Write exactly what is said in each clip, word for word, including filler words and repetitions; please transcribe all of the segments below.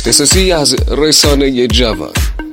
اختصاصی از رسانه جوان.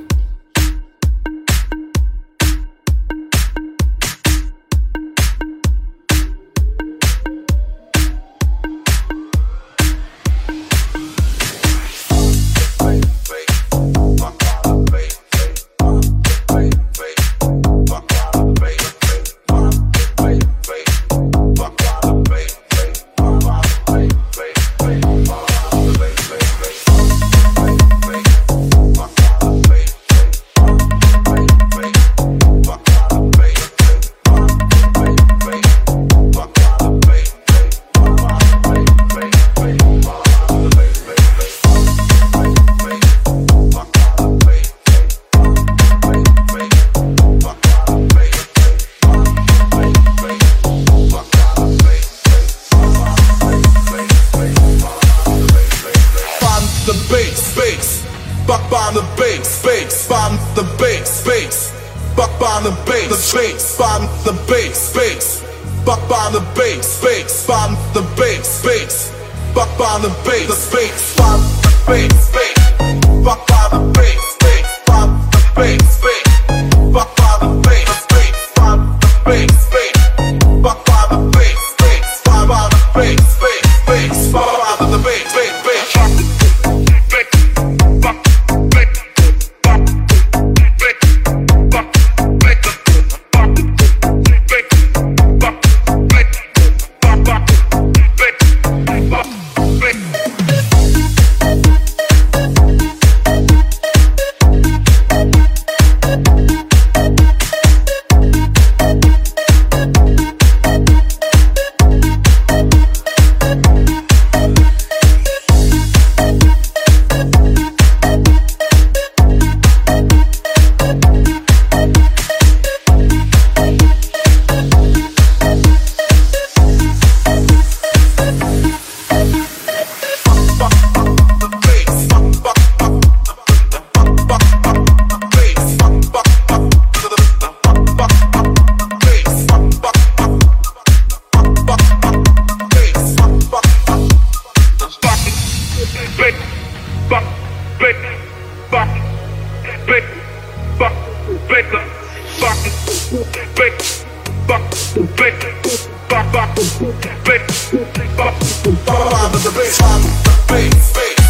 Bomb the bass, bass, bomb the bass, bass. Bomb the bass, bass, bomb the bass, bass. Bomb the bass, bass, bomb the bass, bass. Bomb the bass, bass, bomb the bass, bass. Bomb the bass, bass, bomb the bass, bass. Bomb the bass, bass, bomb the bass, bass. Bomb the bass, bass, bomb the bass, bass, bass. Bomb the bass, bass, bass. Bomb the bass, bomb the bass, bass.